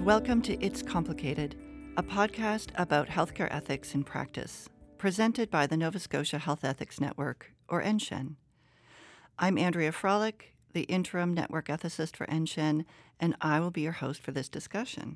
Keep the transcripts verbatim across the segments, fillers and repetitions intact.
Welcome to It's Complicated, a podcast about healthcare ethics in practice, presented by the Nova Scotia Health Ethics Network, or N S H E N. I'm Andrea Frolick, the interim network ethicist for N S H E N, and I will be your host for this discussion.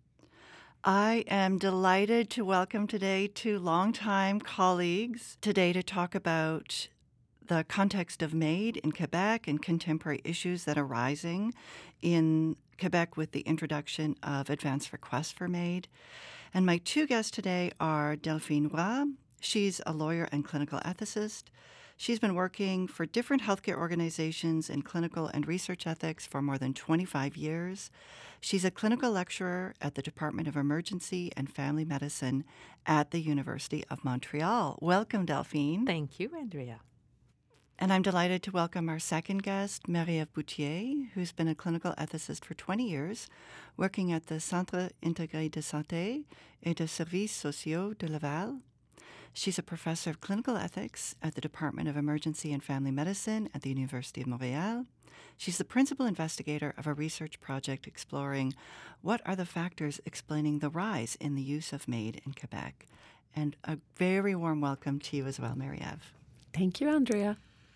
I am delighted to welcome today two longtime colleagues today to talk about the context of MAID in Quebec and contemporary issues that are rising in Quebec with the introduction of advance requests for MAID. And my two guests today are Delphine Roy. She's a lawyer and clinical ethicist. She's been working for different healthcare organizations in clinical and research ethics for more than twenty-five years. She's a clinical lecturer at the Department of Emergency and Family Medicine at the University of Montreal. Welcome, Delphine. Thank you, Andrea. And I'm delighted to welcome our second guest, Marie-Ève Bouthier, who's been a clinical ethicist for twenty years, working at the Centre Intégré de Santé et de Services Sociaux de Laval. She's a professor of clinical ethics at the Department of Emergency and Family Medicine at the University of Montreal. She's the principal investigator of a research project exploring what are the factors explaining the rise in the use of MAID in Quebec. And a very warm welcome to you as well, Marie-Ève. Thank you, Andrea.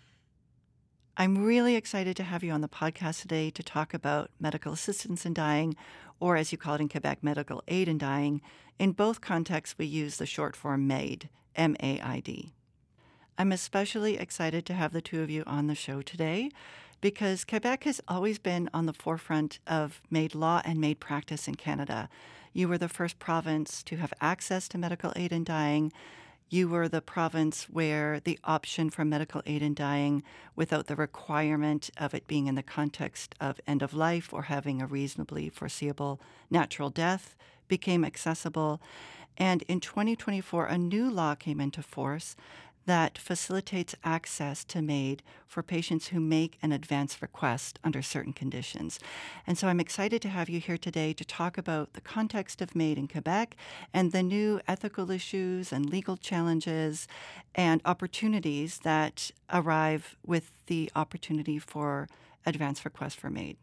I'm really excited to have you on the podcast today to talk about medical assistance in dying, or as you call it in Quebec, medical aid in dying. In both contexts, we use the short form MAID, M A I D. I'm especially excited to have the two of you on the show today because Quebec has always been on the forefront of MAID law and MAID practice in Canada. You were the first province to have access to medical aid in dying. You were the province where the option for medical aid in dying without the requirement of it being in the context of end of life or having a reasonably foreseeable natural death became accessible. And in twenty twenty-four, a new law came into force that facilitates access to MAID for patients who make an advance request under certain conditions. And so I'm excited to have you here today to talk about the context of MAID in Quebec and the new ethical issues and legal challenges and opportunities that arrive with the opportunity for advance request for MAID.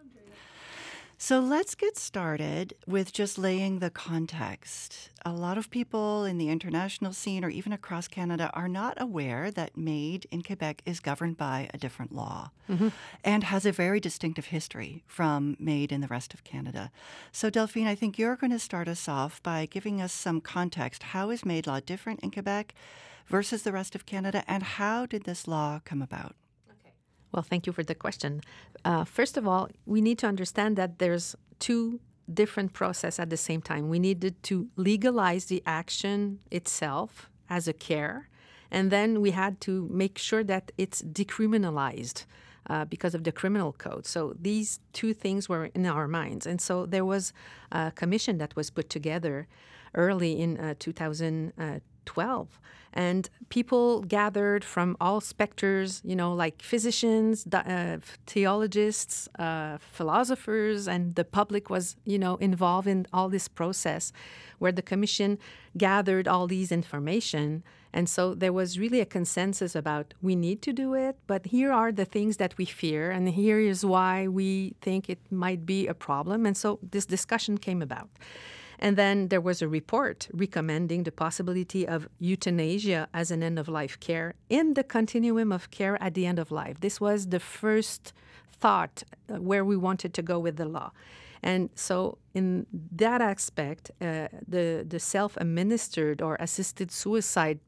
So let's get started with just laying the context. A lot of people in the international scene or even across Canada are not aware that MAID in Quebec is governed by a different law mm-hmm. and has a very distinctive history from MAID in the rest of Canada. So Delphine, I think you're going to start us off by giving us some context. How is MAID law different in Quebec versus the rest of Canada, and how did this law come about? Well, thank you for the question. Uh, first of all, we need to understand that there's two different processes at the same time. We needed to legalize the action itself as a care, and then we had to make sure that it's decriminalized uh, because of the criminal code. So these two things were in our minds. And so there was a commission that was put together early in uh, two thousand twelve. And people gathered from all specters, you know, like physicians, uh, theologists, uh, philosophers, and the public was, you know, involved in all this process where the commission gathered all these information. And so there was really a consensus about we need to do it, but here are the things that we fear, and here is why we think it might be a problem. And so this discussion came about. And then there was a report recommending the possibility of euthanasia as an end-of-life care in the continuum of care at the end of life. This was the first thought where we wanted to go with the law. And so in that aspect, uh, the, the self-administered or assisted suicide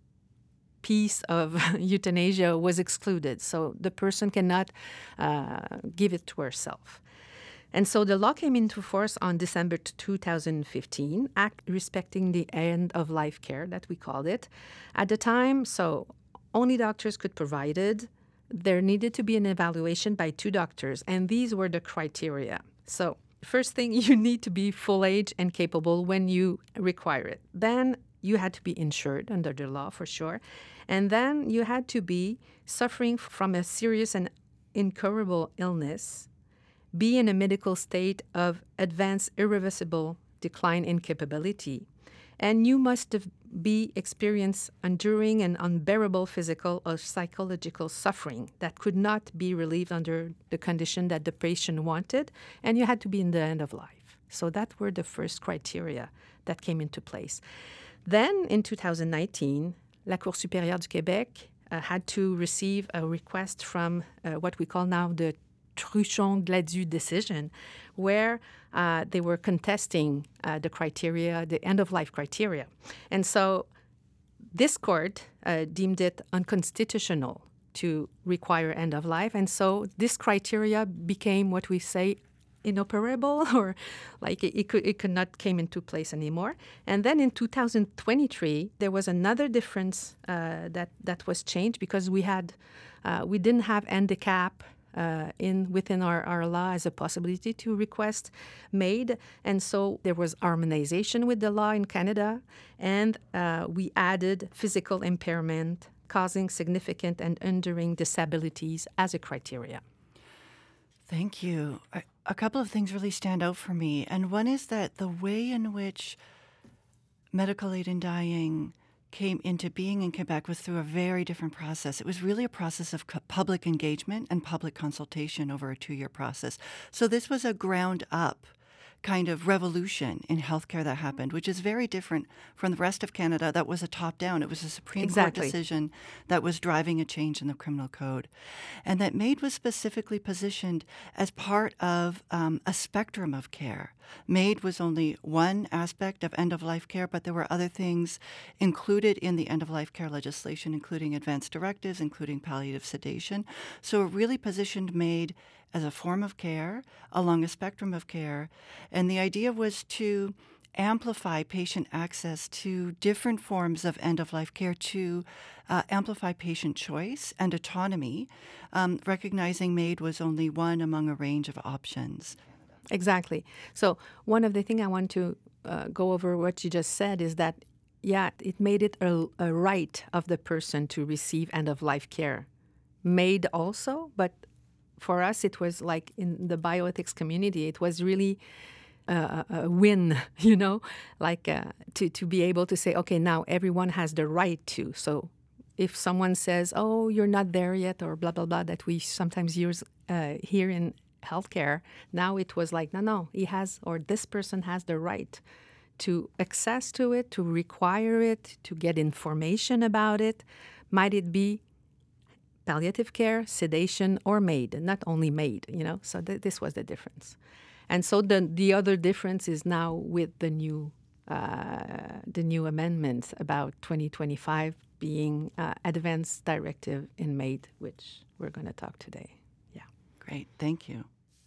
piece of euthanasia was excluded. So the person cannot uh, give it to herself. And so the law came into force on December two thousand fifteen, Act respecting the end-of-life care that we called it. At the time, so only doctors could provide it. There needed to be an evaluation by two doctors, and these were the criteria. So first thing, you need to be full age and capable when you require it. Then you had to be insured under the law for sure. And then you had to be suffering from a serious and incurable illness, be in a medical state of advanced irreversible decline in capability, and you must be experience enduring and unbearable physical or psychological suffering that could not be relieved under the condition that the patient wanted, and you had to be in the end of life. So that were the first criteria that came into place. Then in two thousand nineteen, la Cour supérieure du Québec uh, had to receive a request from uh, what we call now the Truchon-Gladu decision, where uh, they were contesting uh, the criteria, the end-of-life criteria. And so this court uh, deemed it unconstitutional to require end-of-life. And so this criteria became what we say inoperable, or like it, it could it could not came into place anymore. And then in two thousand twenty-three, there was another difference uh, that that was changed because we had uh, we didn't have handicap uh, in within our, our law as a possibility to request MAID, and so there was harmonization with the law in Canada, and uh, we added physical impairment causing significant and enduring disabilities as a criteria. Thank you. I, a couple of things really stand out for me. And one is that the way in which medical aid in dying came into being in Quebec was through a very different process. It was really a process of co- public engagement and public consultation over a two-year process. So this was a ground-up kind of revolution in healthcare that happened, which is very different from the rest of Canada. That was a top-down. It was a Supreme Exactly. Court decision that was driving a change in the criminal code. And that MAID was specifically positioned as part of um, a spectrum of care. MAID was only one aspect of end-of-life care, but there were other things included in the end-of-life care legislation, including advance directives, including palliative sedation. So it really positioned MAID as a form of care along a spectrum of care. And the idea was to amplify patient access to different forms of end-of-life care, to uh, amplify patient choice and autonomy, um, recognizing MAID was only one among a range of options. Exactly. So one of the things I want to uh, go over what you just said is that, yeah, it made it a, a right of the person to receive end-of-life care. MAID also, but for us, it was like in the bioethics community, it was really uh, a win, you know, like uh, to, to be able to say, okay, now everyone has the right to. So if someone says, oh, you're not there yet, or blah, blah, blah, that we sometimes use uh, here in healthcare, now it was like, no, no, he has, or this person has the right to access to it, to require it, to get information about it. Might it be palliative care, sedation, or MAID, not only MAID, you know? So th- this was the difference. And so the the other difference is now with the new uh, the new amendments about twenty twenty-five being uh, advanced directive in MAID, which we're going to talk today. Yeah. Great, thank you.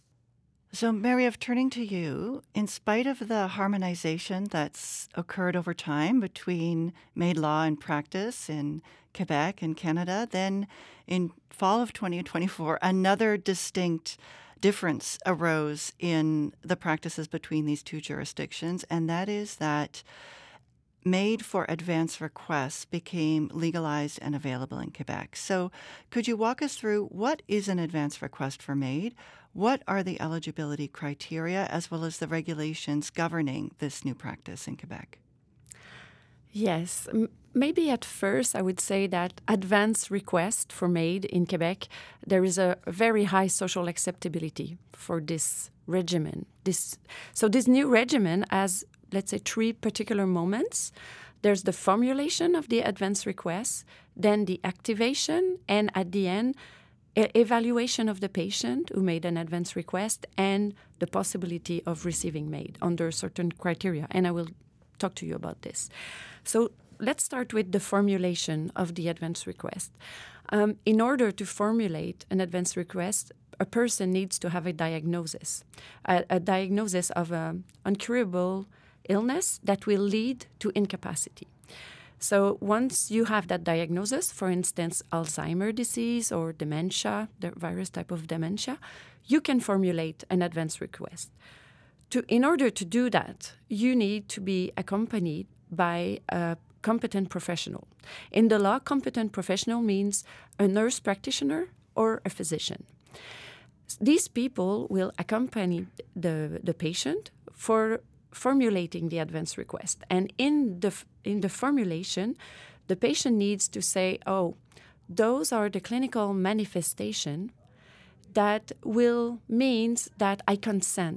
So, Marie-Ève, turning to you, in spite of the harmonization that's occurred over time between MAID law and practice in Quebec and Canada, then in fall of twenty twenty-four, another distinct difference arose in the practices between these two jurisdictions, and that is that MAID for advance requests became legalized and available in Quebec. So could you walk us through what is an advance request for MAID? What are the eligibility criteria as well as the regulations governing this new practice in Quebec? Yes. M- maybe at first I would say that advance request for MAID in Quebec, there is a very high social acceptability for this regimen. This, so this new regimen has, let's say, three particular moments. There's the formulation of the advance request, then the activation, and at the end, e- evaluation of the patient who made an advance request and the possibility of receiving MAID under certain criteria. And I will talk to you about this. So let's start with the formulation of the advance request. Um, in order to formulate an advance request, a person needs to have a diagnosis, a, a diagnosis of an incurable illness that will lead to incapacity. So once you have that diagnosis, for instance, Alzheimer's disease or dementia, the virus type of dementia, you can formulate an advance request. To, in order to do that, you need to be accompanied by a competent professional. In the law, competent professional means a nurse practitioner or a physician. These people will accompany the, the patient for formulating the advance request. And in the in the formulation, the patient needs to say, oh, those are the clinical manifestation that will means that I consent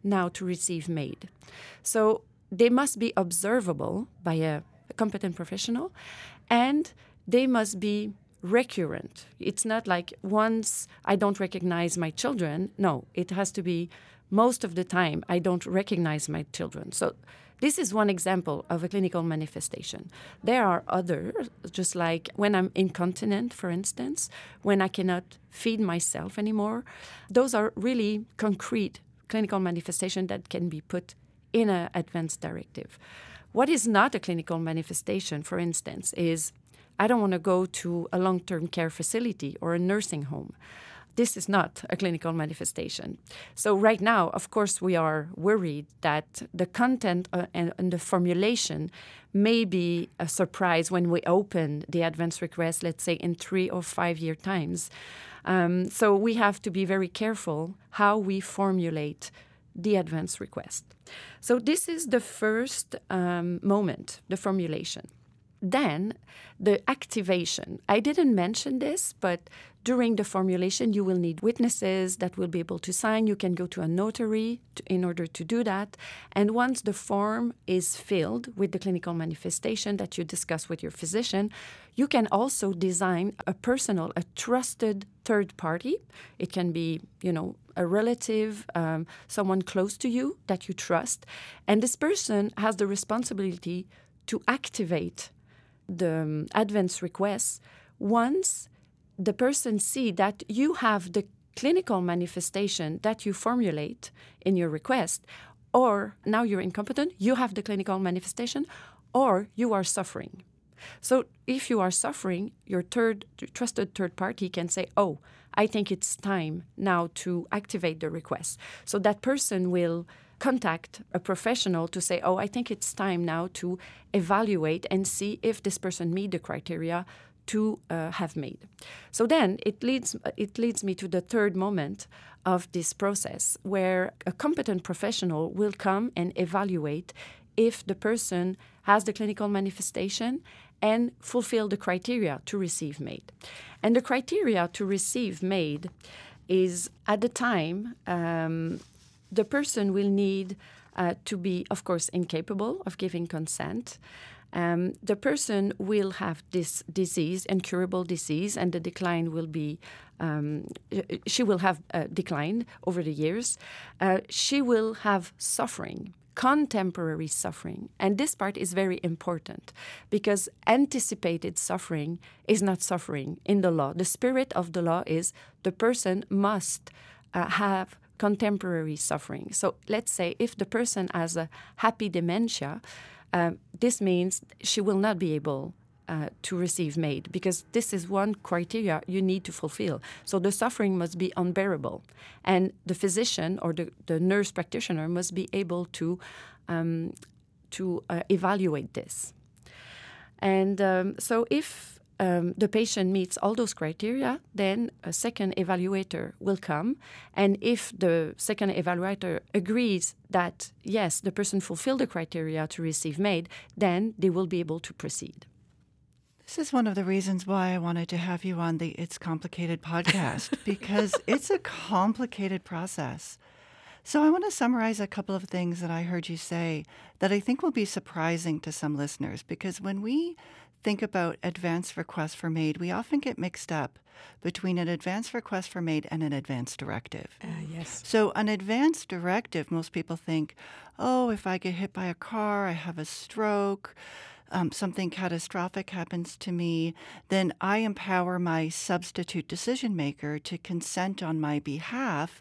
now to receive MAID. So they must be observable by a, a competent professional, and they must be recurrent. It's not like once I don't recognize my children. No, it has to be most of the time I don't recognize my children. So this is one example of a clinical manifestation. There are others, just like when I'm incontinent, for instance, when I cannot feed myself anymore. Those are really concrete clinical manifestations that can be put in an advance directive. What is not a clinical manifestation, for instance, is I don't want to go to a long-term care facility or a nursing home. This is not a clinical manifestation. So right now, of course, we are worried that the content uh, and, and the formulation may be a surprise when we open the advance request, let's say in three or five year times. Um, so we have to be very careful how we formulate the advance request. So this is the first um, moment, the formulation. Then the activation. I didn't mention this, but during the formulation, you will need witnesses that will be able to sign. You can go to a notary to, in order to do that. And once the form is filled with the clinical manifestation that you discuss with your physician, you can also design a personal, a trusted third party. It can be, you know, a relative, um, someone close to you that you trust. And this person has the responsibility to activate the um, advance requests once the person see that you have the clinical manifestation that you formulate in your request, or now you're incompetent, you have the clinical manifestation, or you are suffering. So if you are suffering, your third trusted third party can say, oh, I think it's time now to activate the request. So that person will contact a professional to say, oh, I think it's time now to evaluate and see if this person meet the criteria to uh, have MAID. So then it leads it leads me to the third moment of this process, where a competent professional will come and evaluate if the person has the clinical manifestation and fulfill the criteria to receive MAID. And the criteria to receive MAID is, at the time, um, the person will need uh, to be, of course, incapable of giving consent. Um, the person will have this disease, incurable disease, and the decline will be, um, she will have uh, declined over the years. Uh, she will have suffering, contemporary suffering. And this part is very important because anticipated suffering is not suffering in the law. The spirit of the law is the person must uh, have contemporary suffering. So let's say if the person has a happy dementia, um, this means she will not be able uh, to receive MAID because this is one criteria you need to fulfill. So the suffering must be unbearable. And the physician or the, the nurse practitioner must be able to, um, to uh, evaluate this. And um, so if Um, the patient meets all those criteria, then a second evaluator will come. And if the second evaluator agrees that, yes, the person fulfilled the criteria to receive MAID, then they will be able to proceed. This is one of the reasons why I wanted to have you on the It's Complicated podcast, because it's a complicated process. So I want to summarize a couple of things that I heard you say that I think will be surprising to some listeners, because when we think about advance requests for MAID, we often get mixed up between an advance request for MAID and an advance directive. Uh, yes. So an advance directive, most people think, oh, if I get hit by a car, I have a stroke, um, something catastrophic happens to me, then I empower my substitute decision maker to consent on my behalf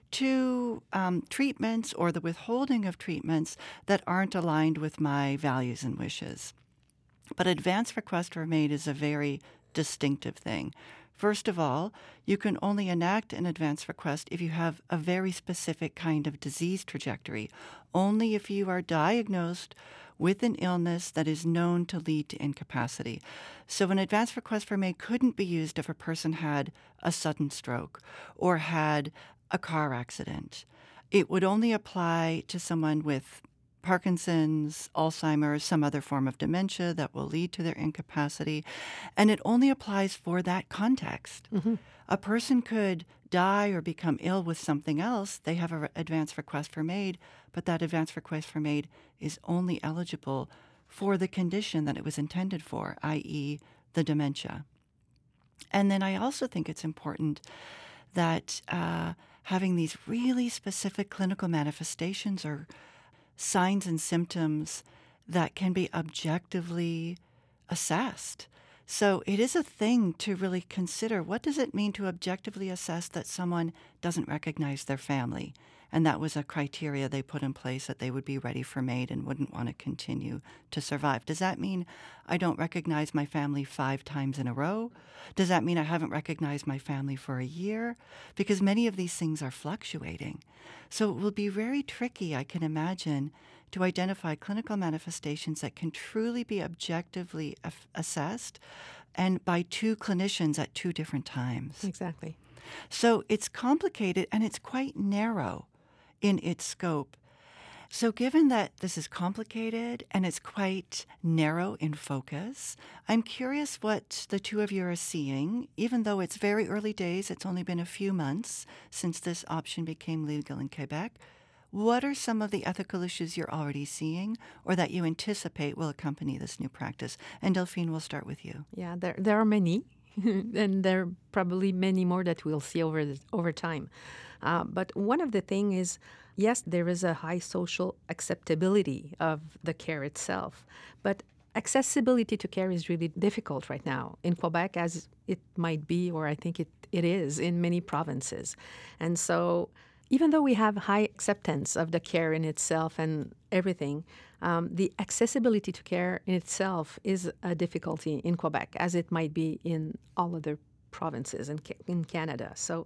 to um, treatments or the withholding of treatments that aren't aligned with my values and wishes. But advance request for MAID is a very distinctive thing. First of all, you can only enact an advance request if you have a very specific kind of disease trajectory, only if you are diagnosed with an illness that is known to lead to incapacity. So an advance request for MAID couldn't be used if a person had a sudden stroke or had a car accident. It would only apply to someone with Parkinson's, Alzheimer's, some other form of dementia that will lead to their incapacity. And it only applies for that context. Mm-hmm. A person could die or become ill with something else. They have an advance request for MAID, but that advance request for MAID is only eligible for the condition that it was intended for, that is the dementia. And then I also think it's important that uh, having these really specific clinical manifestations or signs and symptoms that can be objectively assessed. So it is a thing to really consider, what does it mean to objectively assess that someone doesn't recognize their family? And that was a criteria they put in place that they would be ready for MAID and wouldn't want to continue to survive. Does that mean I don't recognize my family five times in a row? Does that mean I haven't recognized my family for a year? Because many of these things are fluctuating. So it will be very tricky, I can imagine, to identify clinical manifestations that can truly be objectively af- assessed and by two clinicians at two different times. Exactly. So it's complicated and it's quite narrow in its scope. So given that this is complicated and it's quite narrow in focus, I'm curious what the two of you are seeing. Even though it's very early days, it's only been a few months since this option became legal in Quebec. What are some of the ethical issues you're already seeing or that you anticipate will accompany this new practice? And Delphine, we'll start with you. Yeah, there there are many, and there are probably many more that we'll see over the, over time. Uh, but one of the things is, yes, there is a high social acceptability of the care itself, but accessibility to care is really difficult right now in Quebec, as it might be, or I think it, it is in many provinces. And so even though we have high acceptance of the care in itself and everything, um, the accessibility to care in itself is a difficulty in Quebec, as it might be in all other provinces in, in Canada. So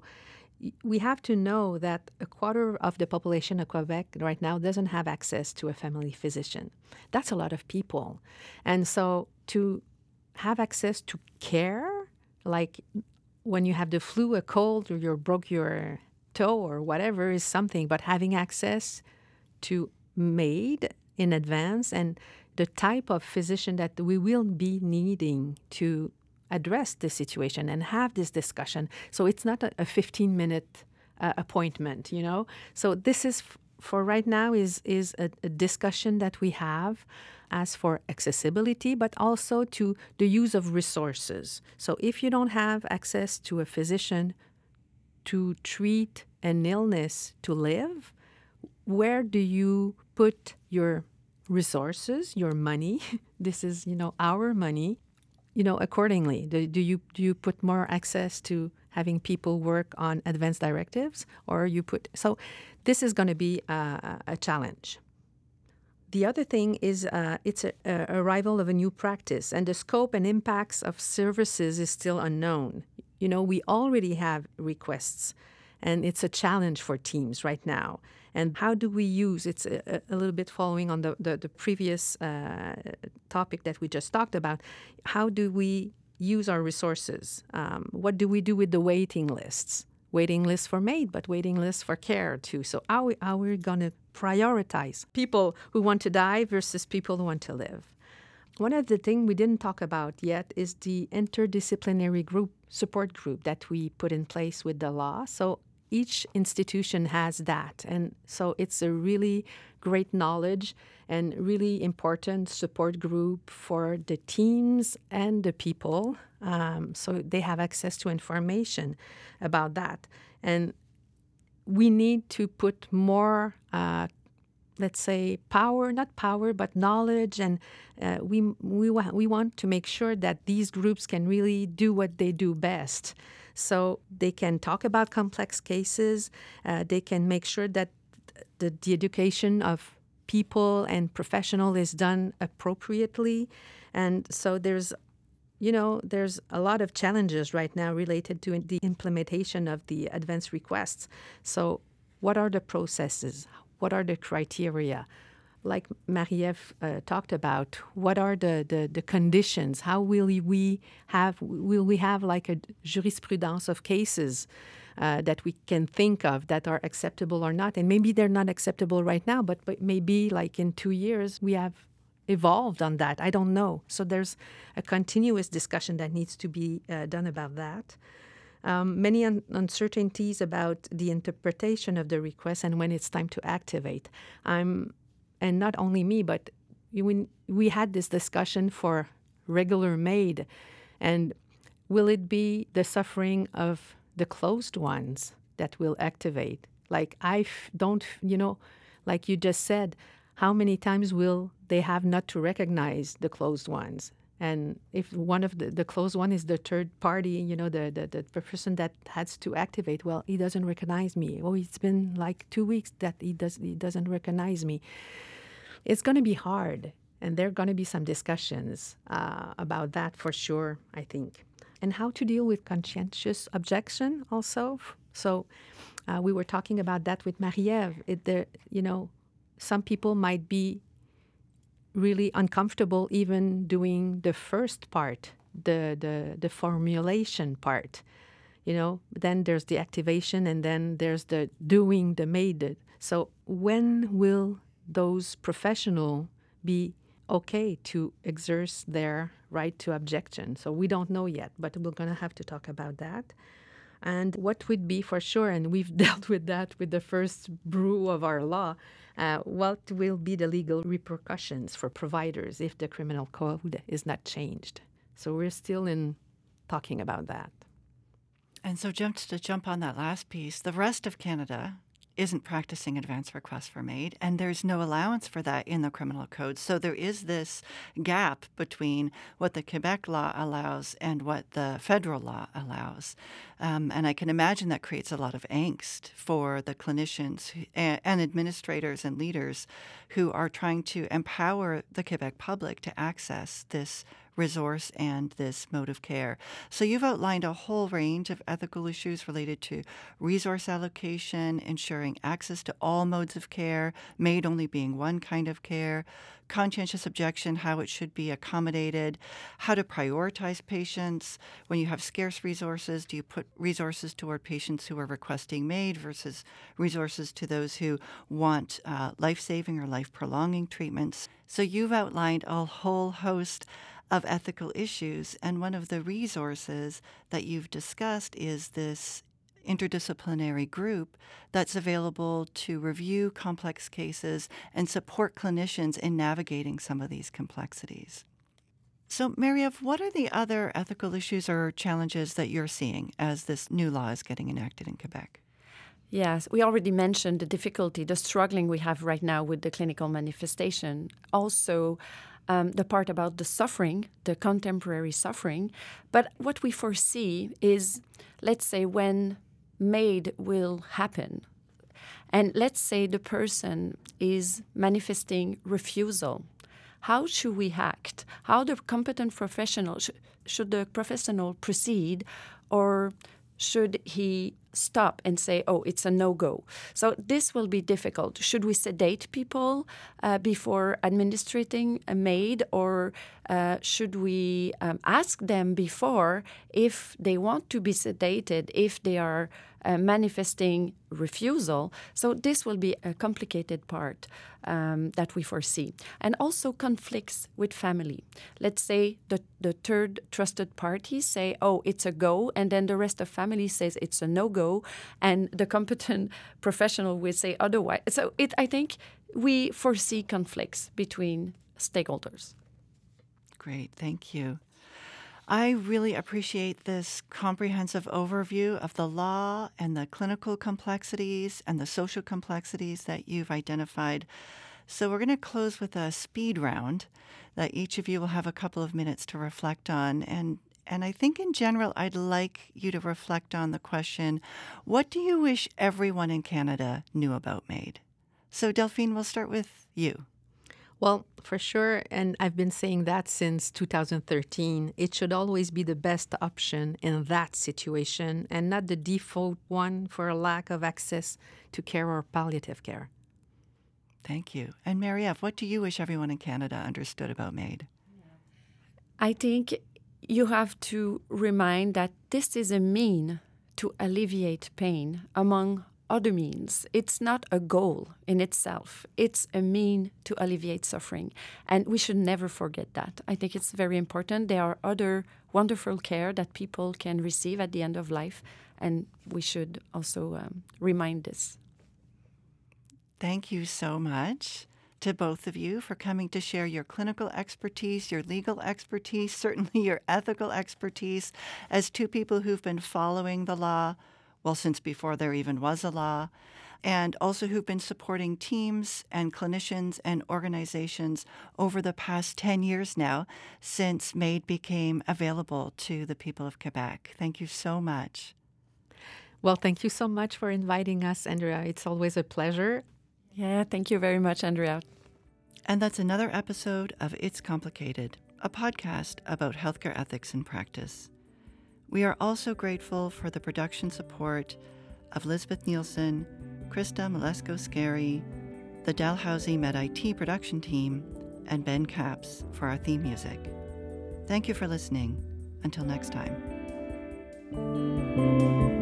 we have to know that a quarter of the population of Quebec right now doesn't have access to a family physician. That's a lot of people. And so to have access to care, like when you have the flu, a cold, or you broke your toe or whatever is something, but having access to MAID in advance and the type of physician that we will be needing to address this situation and have this discussion. So it's not a fifteen-minute uh, appointment, you know. So this is, f- for right now, is, is a, a discussion that we have as for accessibility, but also to the use of resources. So if you don't have access to a physician to treat an illness to live, where do you put your resources, your money? This is, you know, our money, you know, accordingly. Do, do you do you put more access to having people work on advanced directives, or you put, so this is going to be a, a challenge. The other thing is uh, it's a, a arrival of a new practice, and the scope and impacts of services is still unknown. You know, we already have requests, and it's a challenge for teams right now. And how do we use, it's a, a little bit following on the, the, the previous uh, topic that we just talked about, how do we use our resources? Um, what do we do with the waiting lists? Waiting lists for MAID, but waiting lists for care too. So how, we, how are we going to prioritize people who want to die versus people who want to live? One of the things we didn't talk about yet is the interdisciplinary group, support group that we put in place with the law. So each institution has that. And so it's a really great knowledge and really important support group for the teams and the people. Um, so they have access to information about that. And we need to put more uh, let's say, power, not power, but knowledge. And uh, we, we, wa- we want to make sure that these groups can really do what they do best. So they can talk about complex cases. Uh, they can make sure that the, the education of people and professional is done appropriately. And so there's, you know, there's a lot of challenges right now related to the implementation of the advance requests. So what are the processes? What are the criteria? Like Marie-Ève uh, talked about, what are the, the, the conditions? How will we have, will we have like a jurisprudence of cases? uh, that we can think of that are acceptable or not. And maybe they're not acceptable right now, but, but maybe like in two years we have evolved on that. I don't know. So there's a continuous discussion that needs to be uh, done about that. Um, many un- uncertainties about the interpretation of the request and when it's time to activate. I'm, and not only me, but we, we had this discussion for regular MAID, and will it be the suffering of the closed ones that will activate? Like I f- don't, you know, like you just said, how many times will they have not to recognize the closed ones? And if one of the, the closed one is the third party, you know, the, the, the person that has to activate, well, he doesn't recognize me. Oh, it's been like two weeks that he, does, he doesn't recognize me. It's going to be hard. And there are going to be some discussions uh, about that for sure, I think. And how to deal with conscientious objection also. So uh, we were talking about that with Marie-Ève. It, there, you know, some people might be really uncomfortable even doing the first part, the, the, the formulation part. You know, then there's the activation and then there's the doing the MAID. So when will those professionals be okay to exerce their right to objection? So we don't know yet, but we're going to have to talk about that. And what would be for sure, and we've dealt with that with the first brew of our law, uh, what will be the legal repercussions for providers if the criminal code is not changed? So we're still in talking about that. And so just to jump on that last piece, the rest of Canada isn't practicing advance requests for MAID, and there's no allowance for that in the criminal code. So there is this gap between what the Quebec law allows and what the federal law allows. Um, and I can imagine that creates a lot of angst for the clinicians who, and, and administrators and leaders who are trying to empower the Quebec public to access this resource and this mode of care. So you've outlined a whole range of ethical issues related to resource allocation, ensuring access to all modes of care, MAID only being one kind of care, conscientious objection, how it should be accommodated, how to prioritize patients. When you have scarce resources, do you put resources toward patients who are requesting MAID versus resources to those who want uh, life-saving or life-prolonging treatments? So you've outlined a whole host of ethical issues, and one of the resources that you've discussed is this interdisciplinary group that's available to review complex cases and support clinicians in navigating some of these complexities. So, Marie-Ève, what are the other ethical issues or challenges that you're seeing as this new law is getting enacted in Quebec? Yes, we already mentioned the difficulty, the struggling we have right now with the clinical manifestation. Also, um, the part about the suffering, the contemporary suffering. But what we foresee is, let's say, when MAID will happen, and let's say the person is manifesting refusal, how should we act? How the competent professional, sh- should the professional proceed, or should he stop and say, oh, it's a no-go? So this will be difficult. Should we sedate people uh, before administrating a MAID, or uh, should we um, ask them before if they want to be sedated, if they are uh, manifesting refusal? So this will be a complicated part um, that we foresee. And also conflicts with family. Let's say the, the third trusted party say, oh, it's a go, and then the rest of family says it's a no-go, and the competent professional will say otherwise. So it, I think we foresee conflicts between stakeholders. Great, thank you. I really appreciate this comprehensive overview of the law and the clinical complexities and the social complexities that you've identified. So we're going to close with a speed round that each of you will have a couple of minutes to reflect on. And, and I think in general, I'd like you to reflect on the question, what do you wish everyone in Canada knew about MAID? So Delphine, we'll start with you. Well, for sure, and I've been saying that since two thousand thirteen, it should always be the best option in that situation and not the default one for a lack of access to care or palliative care. Thank you. And Marie-Ève, what do you wish everyone in Canada understood about MAID? I think you have to remind that this is a mean to alleviate pain among other means. It's not a goal in itself. It's a mean to alleviate suffering. And we should never forget that. I think it's very important. There are other wonderful care that people can receive at the end of life, and we should also um, remind this. Thank you so much to both of you for coming to share your clinical expertise, your legal expertise, certainly your ethical expertise, as two people who've been following the law, well, since before there even was a law, and also who've been supporting teams and clinicians and organizations over the past ten years now since MAID became available to the people of Quebec. Thank you so much. Well, thank you so much for inviting us, Andrea. It's always a pleasure. Yeah, thank you very much, Andrea. And that's another episode of It's Complicated, a podcast about healthcare ethics in practice. We are also grateful for the production support of Lisbeth Nielsen, Krista Malesko-Scary, the Dalhousie MedIT production team, and Ben Capps for our theme music. Thank you for listening. Until next time.